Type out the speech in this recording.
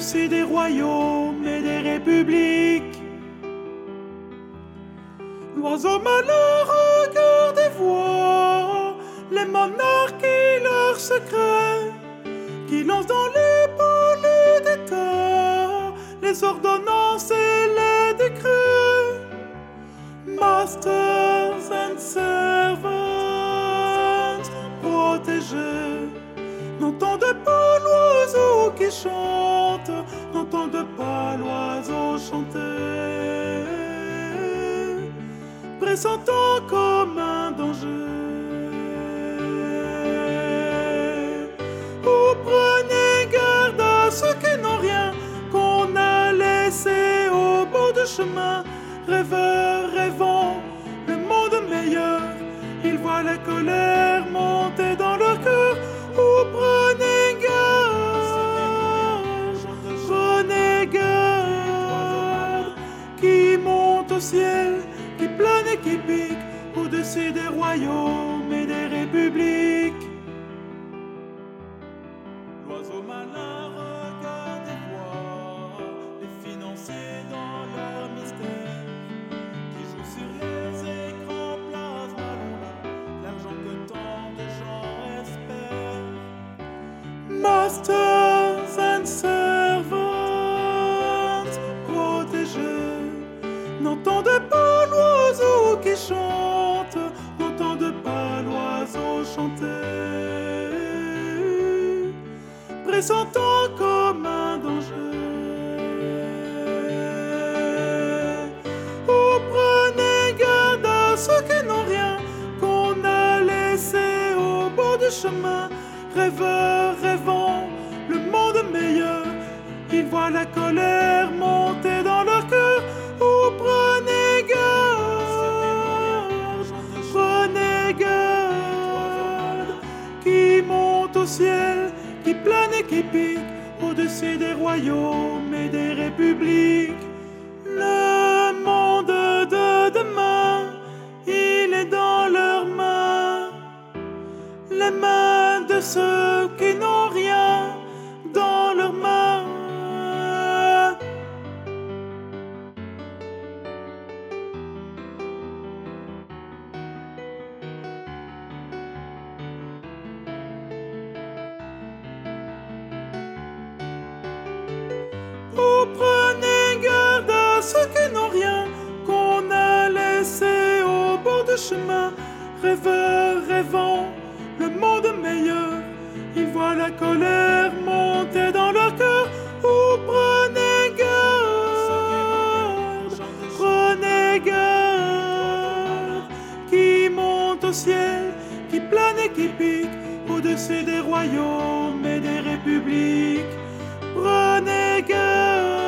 au-dessus des royaumes et des républiques. L'oiseau malheur au cœur des voix, les monarques et leurs secrets, qui lancent dans les boules d'État les ordonnances et les décrets. Masters and servants, protégés, n'entendez pas l'oiseau qui chante, n'entendez pas l'oiseau chanter, pressentant comme un danger. Oh, prenez garde à ceux qui n'ont rien, qu'on a laissé au bord du chemin. Rêveurs, rêvant le monde meilleur, ils voient la colère monter dans leur cœur. Oh, prenez garde, qui monte au ciel, qui plane et qui pique au-dessus des royaumes et des républiques. L'oiseau malin regarde et voit les financiers dans leur mystère, qui jouent sur les écrans plasma, l'argent que tant de gens espèrent. Masters and servants, protégés, n'entendez pas l'oiseau qui chante, n'entendez pas l'oiseau chanter, pressentant comme un danger. Oh, prenez garde à ceux qui n'ont rien, qu'on a laissé au bord du chemin. Rêveurs, rêvant le monde meilleur, ils voient la colère monter dans leur cœur. Oh, prenez garde, qui monte au ciel, qui plane et qui pique au-dessus des royaumes et des républiques. Le monde de demain, il est dans leurs mains, les mains de ceux qui n'ont rien dans leurs mains. Oh, prenez garde à ceux qui n'ont rien, qu'on a laissé au bord du chemin. Rêveurs, rêvant le monde meilleur, ils voient la colère monter dans leur cœur. Oh, prenez garde, qui monte au ciel, qui plane et qui pique au-dessus des royaumes et des républiques. Prenez garde.